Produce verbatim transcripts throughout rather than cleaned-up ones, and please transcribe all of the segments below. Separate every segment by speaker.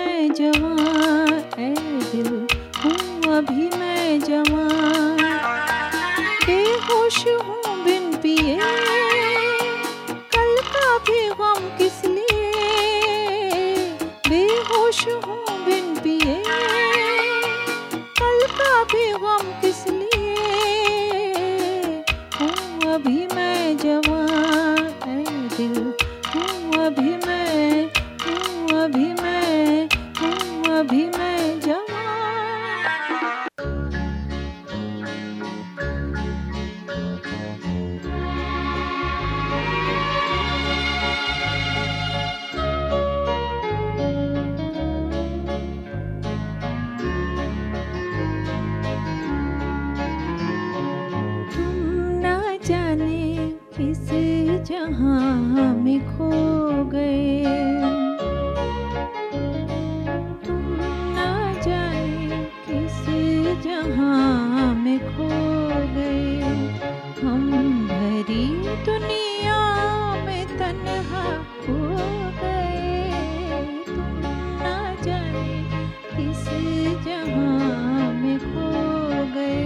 Speaker 1: मैं जवां, ऐ दिल हूँ अभी मैं जवां। बेहोश हूँ बिन पिए, कल का भी गम किस लिए। बेहोश हूँ बिन पिए, कल का भी गम किस लिए। हूँ अभी मैं जवां, ऐ दिल हूँ अभी मैं, हूँ अभी मैं, हूँ अभी मैं जवां। जाने किस जहां में खो गए, तुम ना जाने किस जहां में खो गए। हम भरी दुनिया में तन्हा हो गए, तुम ना जाने किस जहां में खो गए।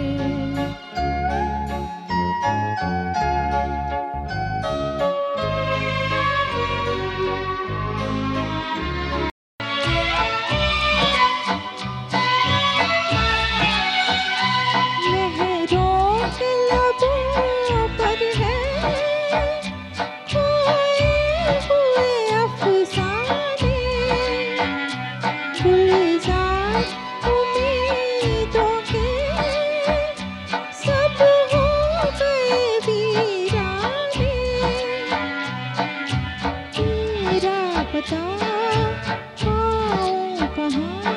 Speaker 1: पता पाऊं कहाँ